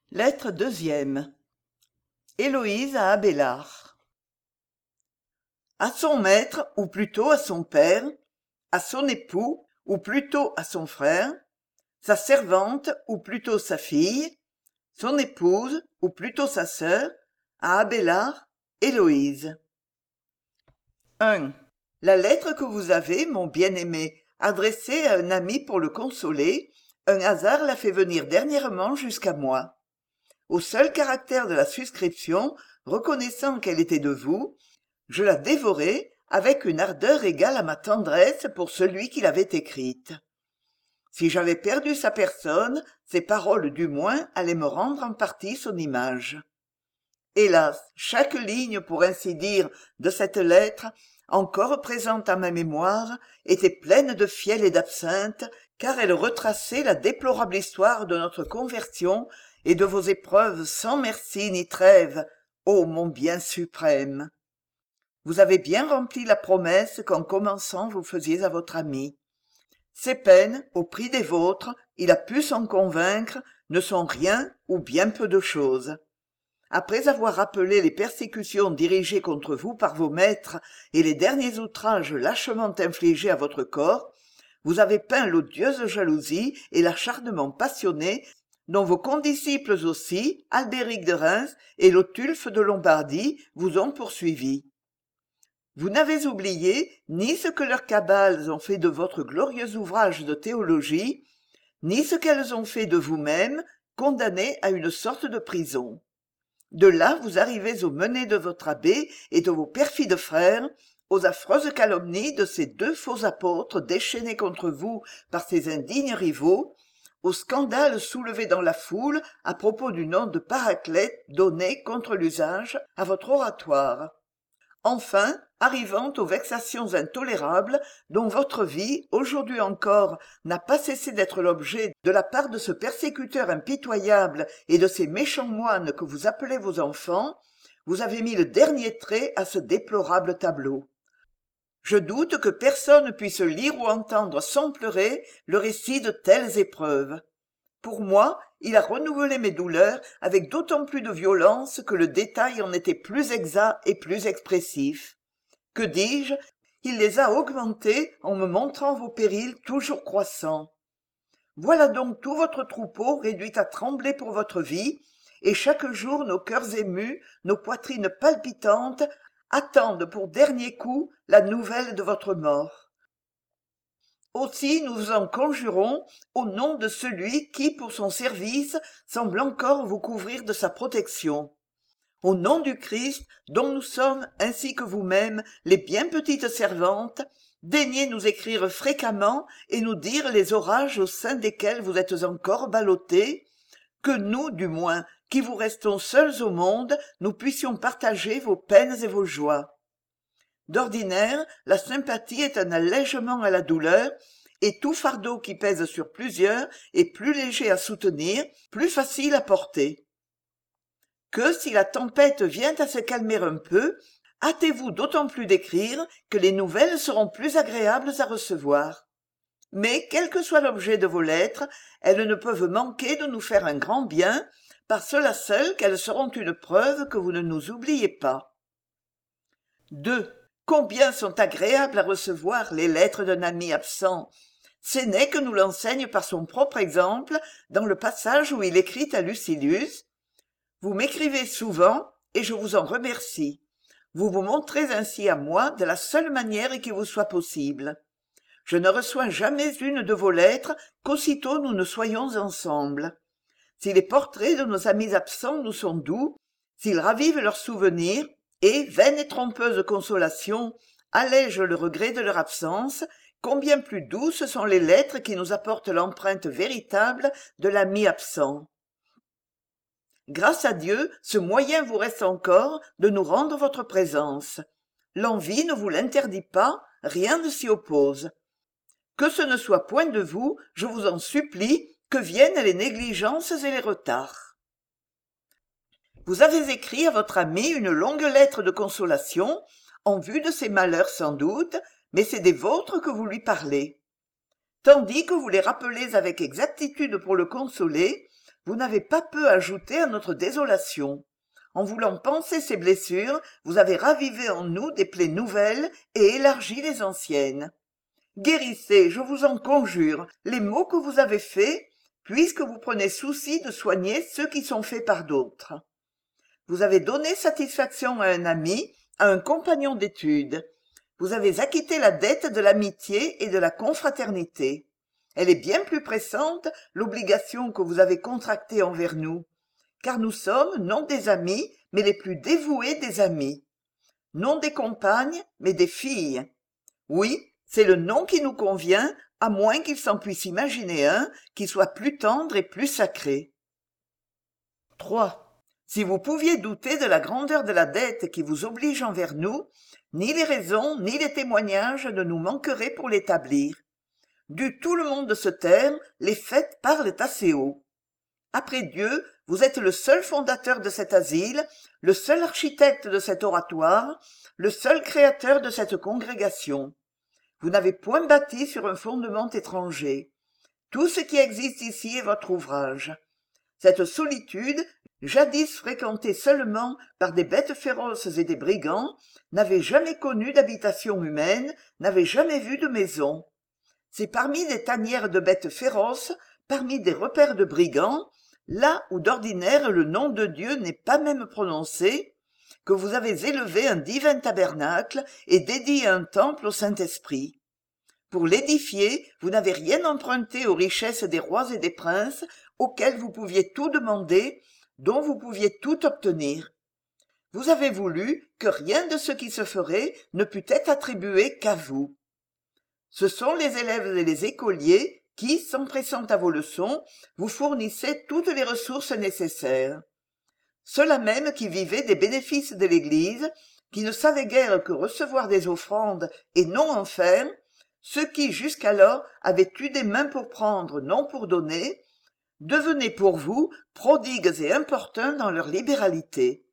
Lettre deuxième. Héloïse à Abélard. À son maître, ou plutôt à son père, à son époux, ou plutôt à son frère, sa servante, ou plutôt sa fille, son épouse, ou plutôt sa sœur, à Abélard, Héloïse. 1. La lettre que vous avez, mon bien-aimé, adressée à un ami pour le consoler, un hasard l'a fait venir dernièrement jusqu'à moi. Au seul caractère de la suscription, reconnaissant qu'elle était de vous, je la dévorai avec une ardeur égale à ma tendresse pour celui qui l'avait écrite. Si j'avais perdu sa personne, ses paroles du moins allaient me rendre en partie son image. Hélas, chaque ligne, pour ainsi dire, de cette lettre, encore présente à ma mémoire, était pleine de fiel et d'absinthe, car elle retraçait la déplorable histoire de notre conversion et de vos épreuves sans merci ni trêve, ô mon bien suprême. Vous avez bien rempli la promesse qu'en commençant vous faisiez à votre ami. Ces peines, au prix des vôtres, il a pu s'en convaincre, ne sont rien ou bien peu de choses. Après avoir rappelé les persécutions dirigées contre vous par vos maîtres et les derniers outrages lâchement infligés à votre corps, vous avez peint l'odieuse jalousie et l'acharnement passionné dont vos condisciples aussi, Albéric de Reims et Lotulphe de Lombardie, vous ont poursuivi. Vous n'avez oublié ni ce que leurs cabales ont fait de votre glorieux ouvrage de théologie, ni ce qu'elles ont fait de vous-même, condamné à une sorte de prison. De là vous arrivez aux menées de votre abbé et de vos perfides frères, aux affreuses calomnies de ces deux faux apôtres déchaînés contre vous par ces indignes rivaux, au scandale soulevé dans la foule à propos du nom de Paraclète donné contre l'usage à votre oratoire. Enfin, arrivant aux vexations intolérables dont votre vie, aujourd'hui encore, n'a pas cessé d'être l'objet de la part de ce persécuteur impitoyable et de ces méchants moines que vous appelez vos enfants, vous avez mis le dernier trait à ce déplorable tableau. Je doute que personne puisse lire ou entendre sans pleurer le récit de telles épreuves. Pour moi, il a renouvelé mes douleurs avec d'autant plus de violence que le détail en était plus exact et plus expressif. Que dis-je, il les a augmentées en me montrant vos périls toujours croissants. Voilà donc tout votre troupeau réduit à trembler pour votre vie, et chaque jour nos cœurs émus, nos poitrines palpitantes, attendent pour dernier coup la nouvelle de votre mort. Aussi nous vous en conjurons, au nom de celui qui, pour son service, semble encore vous couvrir de sa protection. Au nom du Christ, dont nous sommes, ainsi que vous-même, les bien petites servantes, daignez nous écrire fréquemment et nous dire les orages au sein desquels vous êtes encore ballottés, que nous, du moins, qui vous restons seuls au monde, nous puissions partager vos peines et vos joies. D'ordinaire, la sympathie est un allègement à la douleur, et tout fardeau qui pèse sur plusieurs est plus léger à soutenir, plus facile à porter. Que si la tempête vient à se calmer un peu, hâtez-vous d'autant plus d'écrire que les nouvelles seront plus agréables à recevoir. Mais quel que soit l'objet de vos lettres, elles ne peuvent manquer de nous faire un grand bien, par cela seul qu'elles seront une preuve que vous ne nous oubliez pas. 2. Combien sont agréables à recevoir les lettres d'un ami absent. Sénèque nous l'enseigne par son propre exemple dans le passage où il écrit à Lucilius « Vous m'écrivez souvent, et je vous en remercie. Vous vous montrez ainsi à moi de la seule manière qui vous soit possible. Je ne reçois jamais une de vos lettres qu'aussitôt nous ne soyons ensemble. Si les portraits de nos amis absents nous sont doux, s'ils ravivent leurs souvenirs, et, vaine et trompeuse consolation, allègent le regret de leur absence, combien plus douces sont les lettres qui nous apportent l'empreinte véritable de l'ami absent. Grâce à Dieu, ce moyen vous reste encore de nous rendre votre présence. L'envie ne vous l'interdit pas, rien ne s'y oppose. Que ce ne soit point de vous, je vous en supplie, que viennent les négligences et les retards. Vous avez écrit à votre ami une longue lettre de consolation, en vue de ses malheurs sans doute, mais c'est des vôtres que vous lui parlez. Tandis que vous les rappelez avec exactitude pour le consoler, Vous n'avez pas peu ajouté à notre désolation. En voulant panser ces blessures, vous avez ravivé en nous des plaies nouvelles et élargi les anciennes. Guérissez, je vous en conjure, les maux que vous avez faits, puisque vous prenez souci de soigner ceux qui sont faits par d'autres. Vous avez donné satisfaction à un ami, à un compagnon d'études. Vous avez acquitté la dette de l'amitié et de la confraternité. Elle est bien plus pressante, l'obligation que vous avez contractée envers nous, car nous sommes non des amis, mais les plus dévoués des amis. Non des compagnes, mais des filles. Oui, c'est le nom qui nous convient, à moins qu'il s'en puisse imaginer un qui soit plus tendre et plus sacré. 3. Si vous pouviez douter de la grandeur de la dette qui vous oblige envers nous, ni les raisons ni les témoignages ne nous manqueraient pour l'établir. Du tout le monde se taire, les faits parlent assez haut. Après Dieu, vous êtes le seul fondateur de cet asile, le seul architecte de cet oratoire, le seul créateur de cette congrégation. Vous n'avez point bâti sur un fondement étranger. Tout ce qui existe ici est votre ouvrage. Cette solitude, jadis fréquentée seulement par des bêtes féroces et des brigands, n'avait jamais connu d'habitation humaine, n'avait jamais vu de maison. C'est parmi des tanières de bêtes féroces, parmi des repères de brigands, là où d'ordinaire le nom de Dieu n'est pas même prononcé, que vous avez élevé un divin tabernacle et dédié un temple au Saint-Esprit. Pour l'édifier, vous n'avez rien emprunté aux richesses des rois et des princes, auxquels vous pouviez tout demander, dont vous pouviez tout obtenir. Vous avez voulu que rien de ce qui se ferait ne pût être attribué qu'à vous. Ce sont les élèves et les écoliers qui, s'empressant à vos leçons, vous fournissaient toutes les ressources nécessaires. Ceux-là même qui vivaient des bénéfices de l'Église, qui ne savaient guère que recevoir des offrandes et non en faire, ceux qui jusqu'alors avaient eu des mains pour prendre, non pour donner, devenaient pour vous prodigues et importuns dans leur libéralité.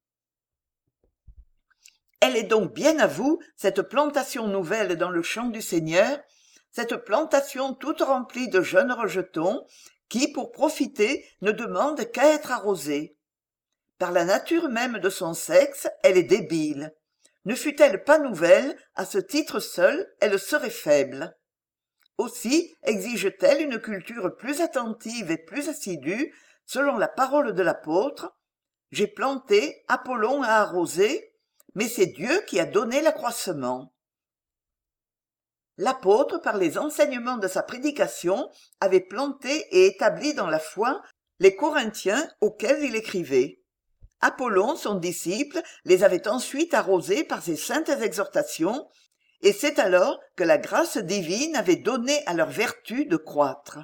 Elle est donc bien à vous, cette plantation nouvelle dans le champ du Seigneur, cette plantation toute remplie de jeunes rejetons, qui, pour profiter, ne demande qu'à être arrosée. Par la nature même de son sexe, elle est débile. Ne fût-elle pas nouvelle, à ce titre seul, elle serait faible. Aussi exige-t-elle une culture plus attentive et plus assidue, selon la parole de l'apôtre. J'ai planté, Apollon a arrosé, mais c'est Dieu qui a donné l'accroissement. L'apôtre, par les enseignements de sa prédication, avait planté et établi dans la foi les Corinthiens auxquels il écrivait. Apollon, son disciple, les avait ensuite arrosés par ses saintes exhortations, et c'est alors que la grâce divine avait donné à leur vertu de croître.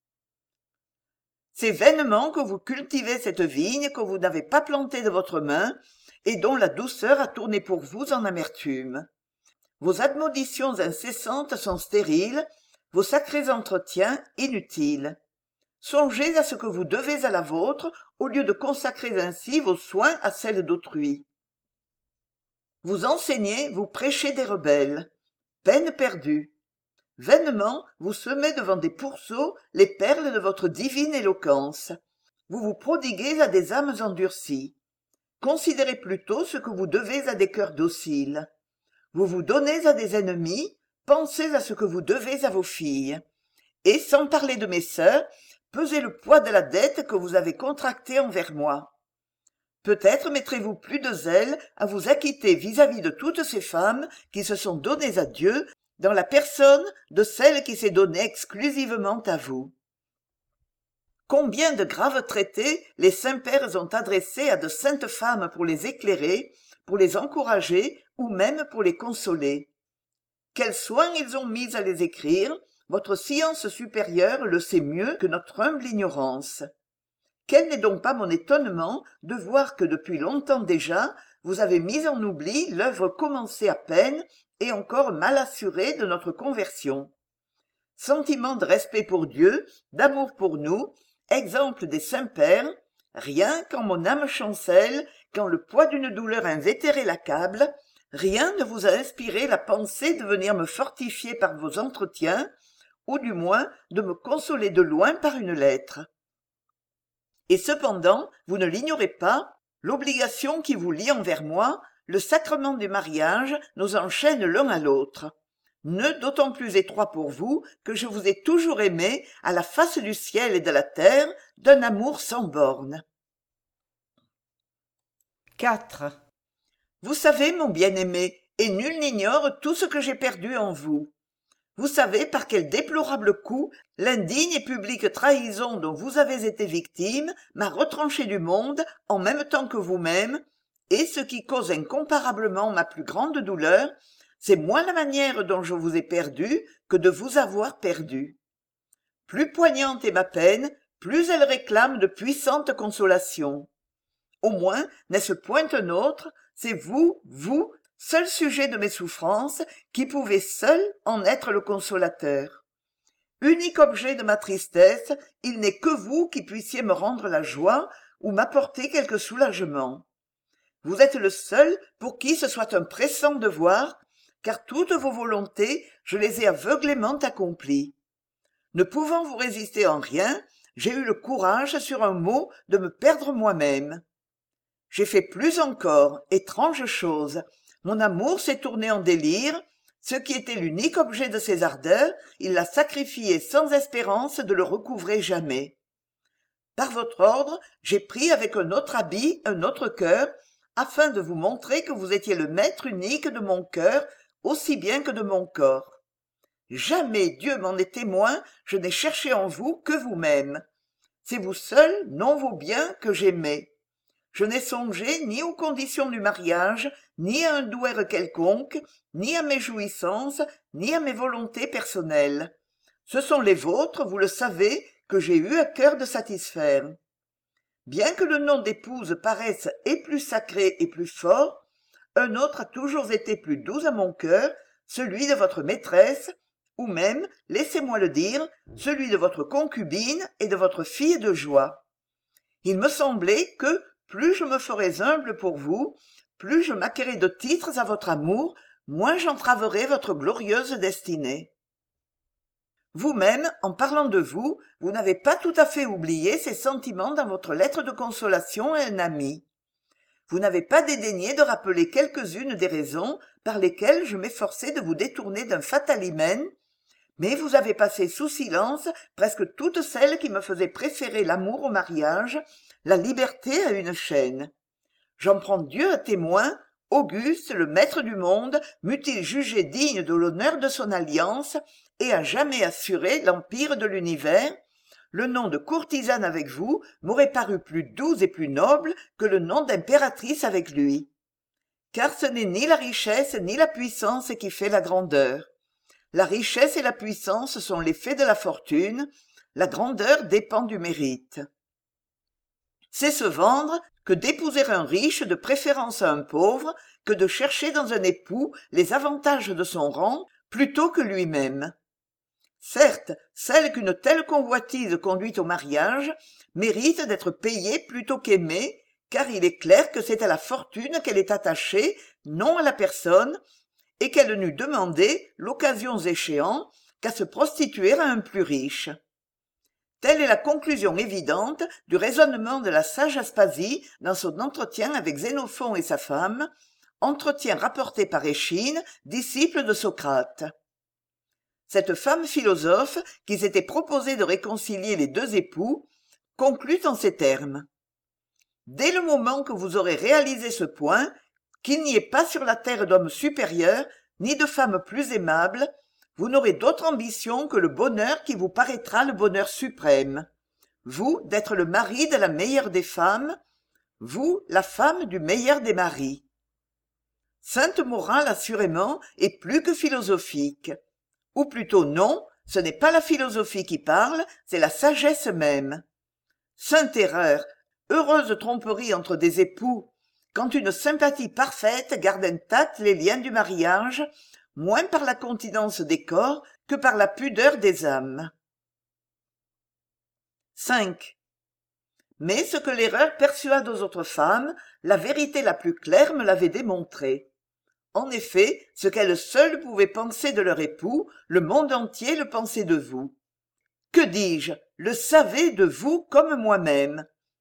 C'est vainement que vous cultivez cette vigne que vous n'avez pas plantée de votre main, et dont la douceur a tourné pour vous en amertume. Vos admonitions incessantes sont stériles, vos sacrés entretiens inutiles. Songez à ce que vous devez à la vôtre, au lieu de consacrer ainsi vos soins à celle d'autrui. Vous enseignez, vous prêchez des rebelles. Peine perdue. Vainement, vous semez devant des pourceaux les perles de votre divine éloquence. Vous vous prodiguez à des âmes endurcies. Considérez plutôt ce que vous devez à des cœurs dociles. Vous vous donnez à des ennemis, pensez à ce que vous devez à vos filles. Et, sans parler de mes sœurs, pesez le poids de la dette que vous avez contractée envers moi. Peut-être mettrez-vous plus de zèle à vous acquitter vis-à-vis de toutes ces femmes qui se sont données à Dieu dans la personne de celle qui s'est donnée exclusivement à vous. Combien de graves traités les saints-pères ont adressés à de saintes femmes pour les éclairer, pour les encourager ou même pour les consoler. Quels soins ils ont mis à les écrire, votre science supérieure le sait mieux que notre humble ignorance. Quel n'est donc pas mon étonnement de voir que depuis longtemps déjà, vous avez mis en oubli l'œuvre commencée à peine et encore mal assurée de notre conversion. Sentiment de respect pour Dieu, d'amour pour nous, exemple des saints-pères, rien quand mon âme chancelle, quand le poids d'une douleur invétérée l'accable, rien ne vous a inspiré la pensée de venir me fortifier par vos entretiens, ou du moins de me consoler de loin par une lettre. et cependant vous ne l'ignorez pas, l'obligation qui vous lie envers moi, le sacrement du mariage nous enchaîne l'un à l'autre. Nœud d'autant plus étroit pour vous que je vous ai toujours aimé à la face du ciel et de la terre d'un amour sans bornes. 4. Vous savez, mon bien-aimé, et nul n'ignore tout ce que j'ai perdu en vous. Vous savez par quel déplorable coup l'indigne et publique trahison dont vous avez été victime m'a retranché du monde en même temps que vous-même, et ce qui cause incomparablement ma plus grande douleur, c'est moins la manière dont je vous ai perdu que de vous avoir perdu. Plus poignante est ma peine, plus elle réclame de puissantes consolations. Au moins, n'est-ce point un autre, c'est vous, seul sujet de mes souffrances, qui pouvez seul en être le consolateur. Unique objet de ma tristesse, il n'est que vous qui puissiez me rendre la joie ou m'apporter quelque soulagement. Vous êtes le seul pour qui ce soit un pressant devoir, car toutes vos volontés, je les ai aveuglément accomplies. Ne pouvant vous résister en rien, j'ai eu le courage, sur un mot, de me perdre moi-même. J'ai fait plus encore, étrange chose, mon amour s'est tourné en délire, ce qui était l'unique objet de ses ardeurs, il l'a sacrifié sans espérance de le recouvrer jamais. Par votre ordre, j'ai pris avec un autre habit, un autre cœur, afin de vous montrer que vous étiez le maître unique de mon cœur, aussi bien que de mon corps. Jamais, Dieu m'en est témoin, je n'ai cherché en vous que vous-même. C'est vous seul, non vos biens, que j'aimais. Je n'ai songé ni aux conditions du mariage, ni à un douaire quelconque, ni à mes jouissances, ni à mes volontés personnelles. Ce sont les vôtres, vous le savez, que j'ai eu à cœur de satisfaire. Bien que le nom d'épouse paraisse et plus sacré et plus fort, un autre a toujours été plus doux à mon cœur, celui de votre maîtresse, ou même, laissez-moi le dire, celui de votre concubine et de votre fille de joie. Il me semblait que, plus je me ferais humble pour vous, plus je m'acquerrais de titres à votre amour, moins j'entraverais votre glorieuse destinée. Vous-même, en parlant de vous, vous n'avez pas tout à fait oublié ces sentiments dans votre lettre de consolation à un ami. Vous n'avez pas dédaigné de rappeler quelques-unes des raisons par lesquelles je m'efforçais de vous détourner d'un fatal hymen, mais vous avez passé sous silence presque toutes celles qui me faisaient préférer l'amour au mariage, la liberté à une chaîne. J'en prends Dieu à témoin, Auguste, le maître du monde, m'eût-il jugé digne de l'honneur de son alliance et à jamais assuré l'empire de l'univers, le nom de courtisane avec vous m'aurait paru plus doux et plus noble que le nom d'impératrice avec lui. Car ce n'est ni la richesse ni la puissance qui fait la grandeur. La richesse et la puissance sont l'effet de la fortune, la grandeur dépend du mérite. C'est se vendre que d'épouser un riche de préférence à un pauvre, que de chercher dans un époux les avantages de son rang plutôt que lui-même. Certes, celle qu'une telle convoitise conduit au mariage mérite d'être payée plutôt qu'aimée, car il est clair que c'est à la fortune qu'elle est attachée, non à la personne, et qu'elle n'eût demandé, l'occasion échéant, qu'à se prostituer à un plus riche. Telle est la conclusion évidente du raisonnement de la sage Aspasie dans son entretien avec Xénophon et sa femme, entretien rapporté par Échine, disciple de Socrate. Cette femme philosophe, qui s'était proposée de réconcilier les deux époux, conclut en ces termes. Dès le moment que vous aurez réalisé ce point, qu'il n'y ait pas sur la terre d'homme supérieur, ni de femme plus aimable, vous n'aurez d'autre ambition que le bonheur qui vous paraîtra le bonheur suprême. Vous, d'être le mari de la meilleure des femmes, vous, la femme du meilleur des maris. Sainte morale, assurément, est plus que philosophique. Ou plutôt non, ce n'est pas la philosophie qui parle, c'est la sagesse même. Sainte erreur, heureuse tromperie entre des époux, quand une sympathie parfaite garde intacts les liens du mariage, moins par la continence des corps que par la pudeur des âmes. 5. Mais ce que l'erreur persuade aux autres femmes, la vérité la plus claire me l'avait démontré. En effet, ce qu'elles seules pouvaient penser de leur époux, le monde entier le pensait de vous. Que dis-je, le savait de vous comme moi-même.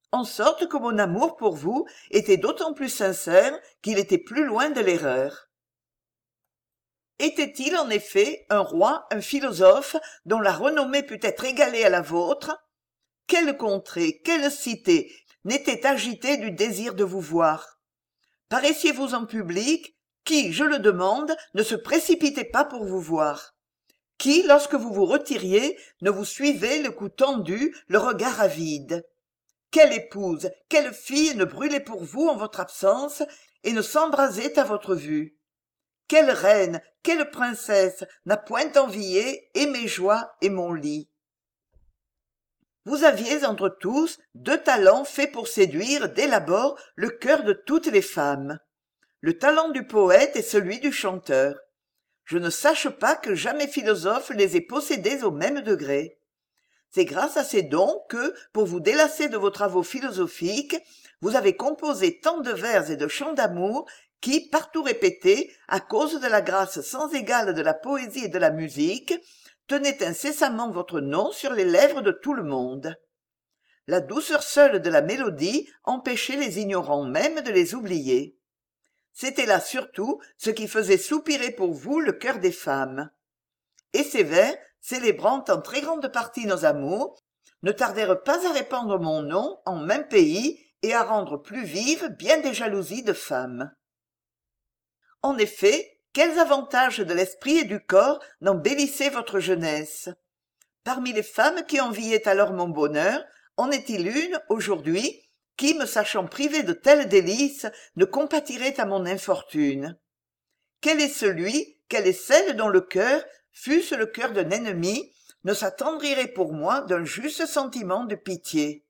en sorte que mon amour pour vous était d'autant plus sincère qu'il était plus loin de l'erreur. Était-il en effet un roi, un philosophe, dont la renommée pût être égalée à la vôtre? Quelle contrée, quelle cité n'était agitée du désir de vous voir? Paraissiez-vous en public? Qui, je le demande, ne se précipitait pas pour vous voir? Qui, lorsque vous vous retiriez, ne vous suivait le cou tendu, le regard avide? Quelle épouse, quelle fille ne brûlait pour vous en votre absence et ne s'embrasait à votre vue? Quelle reine, quelle princesse n'a point envié et mes joies et mon lit? Vous aviez entre tous 2 talents faits pour séduire dès l'abord le cœur de toutes les femmes. Le talent du poète et celui du chanteur. Je ne sache pas que jamais philosophe les ait possédés au même degré. C'est grâce à ces dons que, pour vous délasser de vos travaux philosophiques, vous avez composé tant de vers et de chants d'amour qui, partout répétés, à cause de la grâce sans égale de la poésie et de la musique, tenaient incessamment votre nom sur les lèvres de tout le monde. La douceur seule de la mélodie empêchait les ignorants même de les oublier. C'était là surtout ce qui faisait soupirer pour vous le cœur des femmes. Et ces vers, célébrant en très grande partie nos amours, ne tardèrent pas à répandre mon nom en même pays et à rendre plus vives bien des jalousies de femmes. En effet, quels avantages de l'esprit et du corps n'embellissaient votre jeunesse? Parmi les femmes qui enviaient alors mon bonheur, en est-il une, aujourd'hui, qui, me sachant privée de tels délices, ne compatirait à mon infortune? Quel est celui, quelle est celle dont le cœur, fût-ce le cœur d'un ennemi, ne s'attendrirait pour moi d'un juste sentiment de pitié?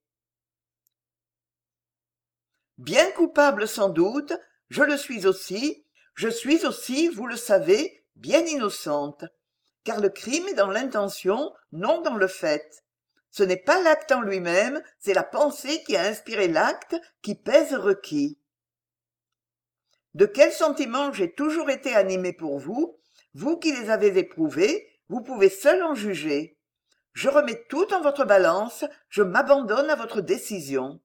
Bien coupable sans doute, je suis aussi, vous le savez, bien innocente, car le crime est dans l'intention, non dans le fait. Ce n'est pas l'acte en lui-même, c'est la pensée qui a inspiré l'acte qui pèse requis. De quels sentiments j'ai toujours été animée pour vous, vous qui les avez éprouvés, vous pouvez seul en juger. Je remets tout en votre balance, je m'abandonne à votre décision.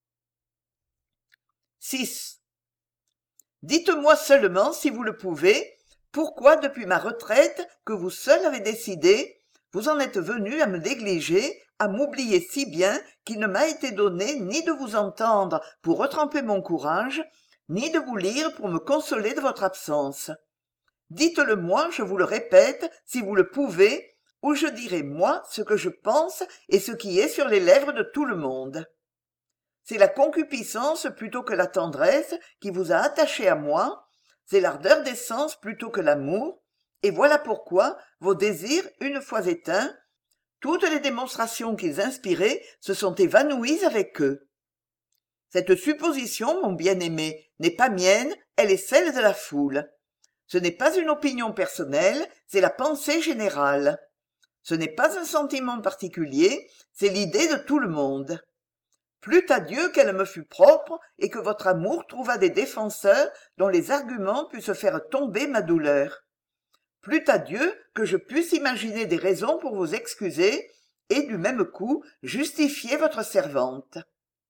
6. Dites-moi seulement, si vous le pouvez, pourquoi depuis ma retraite, que vous seul avez décidé, vous en êtes venu à me négliger, à m'oublier si bien qu'il ne m'a été donné ni de vous entendre pour retremper mon courage, ni de vous lire pour me consoler de votre absence. Dites-le-moi, je vous le répète, si vous le pouvez, ou je dirai moi ce que je pense et ce qui est sur les lèvres de tout le monde. C'est la concupiscence plutôt que la tendresse qui vous a attaché à moi, c'est l'ardeur des sens plutôt que l'amour, et voilà pourquoi vos désirs, une fois éteints, toutes les démonstrations qu'ils inspiraient se sont évanouies avec eux. Cette supposition, mon bien-aimé, n'est pas mienne, elle est celle de la foule. Ce n'est pas une opinion personnelle, c'est la pensée générale. Ce n'est pas un sentiment particulier, c'est l'idée de tout le monde. Plût à Dieu qu'elle me fût propre et que votre amour trouvât des défenseurs dont les arguments pussent faire tomber ma douleur. Plût à Dieu que je puisse imaginer des raisons pour vous excuser et, du même coup, justifier votre servante.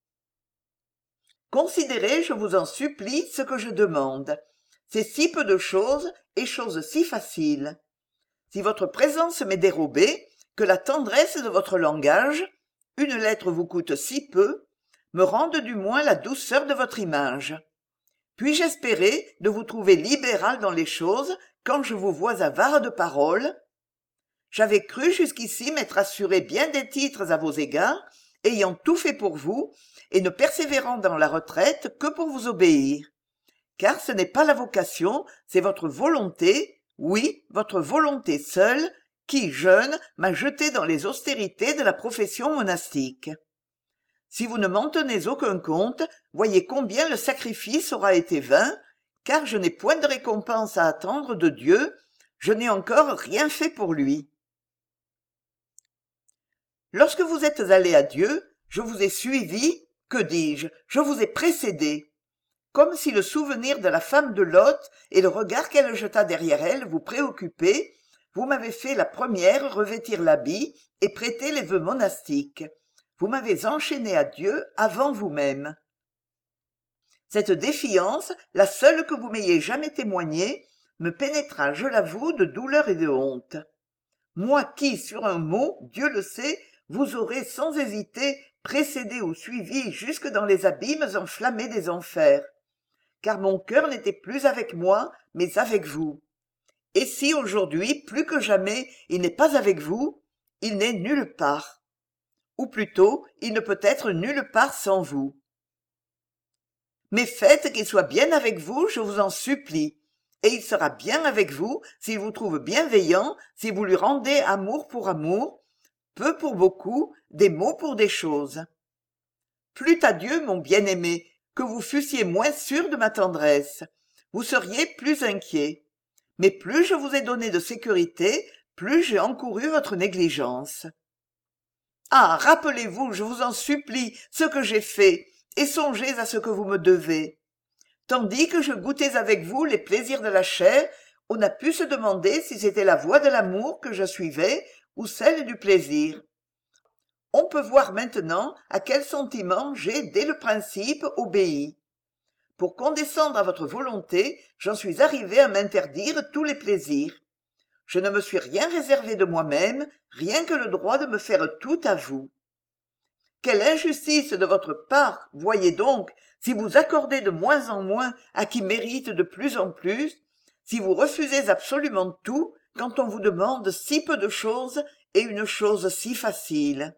Considérez, je vous en supplie, ce que je demande. C'est si peu de choses et chose si facile. Si votre présence m'est dérobée, que la tendresse de votre langage, une lettre vous coûte si peu, me rende du moins la douceur de votre image. Puis-je espérer de vous trouver libéral dans les choses quand je vous vois avare de paroles? J'avais cru jusqu'ici m'être assuré bien des titres à vos égards, ayant tout fait pour vous, et ne persévérant dans la retraite que pour vous obéir. Car ce n'est pas la vocation, c'est votre volonté, oui, votre volonté seule, qui, jeune, m'a jeté dans les austérités de la profession monastique. Si vous ne m'en tenez aucun compte, voyez combien le sacrifice aura été vain, car je n'ai point de récompense à attendre de Dieu, je n'ai encore rien fait pour lui. Lorsque vous êtes allé à Dieu, je vous ai suivi, que dis-je, je vous ai précédé. Comme si le souvenir de la femme de Lot et le regard qu'elle jeta derrière elle vous préoccupaient, vous m'avez fait la première revêtir l'habit et prêter les vœux monastiques. vous m'avez enchaîné à Dieu avant vous-même. Cette défiance, la seule que vous m'ayez jamais témoignée, me pénétra, je l'avoue, de douleur et de honte. Moi qui, sur un mot, Dieu le sait, vous aurais sans hésiter précédé ou suivi jusque dans les abîmes enflammés des enfers. Car mon cœur n'était plus avec moi, mais avec vous. Et si aujourd'hui, plus que jamais, il n'est pas avec vous, il n'est nulle part. Ou plutôt, il ne peut être nulle part sans vous. Mais faites qu'il soit bien avec vous, je vous en supplie. Et il sera bien avec vous s'il vous trouve bienveillant, si vous lui rendez amour pour amour, peu pour beaucoup, des mots pour des choses. Plût à Dieu, mon bien-aimé, que vous fussiez moins sûr de ma tendresse. Vous seriez plus inquiet. Mais plus je vous ai donné de sécurité, plus j'ai encouru votre négligence. Ah, rappelez-vous, je vous en supplie, ce que j'ai fait, et songez à ce que vous me devez. Tandis que je goûtais avec vous les plaisirs de la chair, on a pu se demander si c'était la voie de l'amour que je suivais ou celle du plaisir. On peut voir maintenant à quel sentiment j'ai, dès le principe, obéi. Pour condescendre à votre volonté, j'en suis arrivé à m'interdire tous les plaisirs. Je ne me suis rien réservé de moi-même, rien que le droit de me faire tout à vous. Quelle injustice de votre part, voyez donc, si vous accordez de moins en moins à qui mérite de plus en plus, si vous refusez absolument tout quand on vous demande si peu de choses et une chose si facile.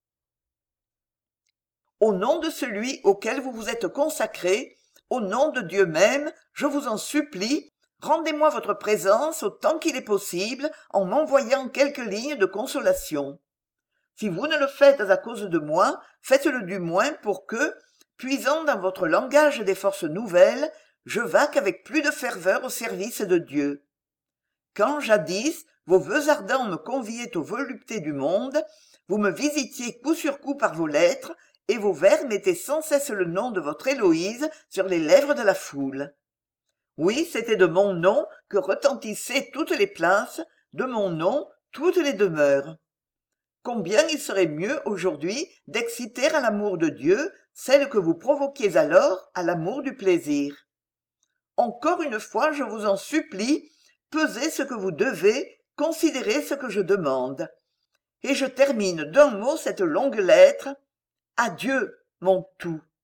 Au nom de celui auquel vous vous êtes consacré, au nom de Dieu même, je vous en supplie, rendez-moi votre présence autant qu'il est possible en m'envoyant quelques lignes de consolation. Si vous ne le faites à cause de moi, faites-le du moins pour que, puisant dans votre langage des forces nouvelles, je vaque avec plus de ferveur au service de Dieu. Quand, jadis, vos vœux ardents me conviaient aux voluptés du monde, vous me visitiez coup sur coup par vos lettres, et vos vers mettaient sans cesse le nom de votre Héloïse sur les lèvres de la foule. Oui, c'était de mon nom que retentissaient toutes les places, de mon nom toutes les demeures. Combien il serait mieux aujourd'hui d'exciter à l'amour de Dieu celle que vous provoquiez alors à l'amour du plaisir. Encore une fois, je vous en supplie, pesez ce que vous devez, considérez ce que je demande. Et je termine d'un mot cette longue lettre. Adieu, mon tout.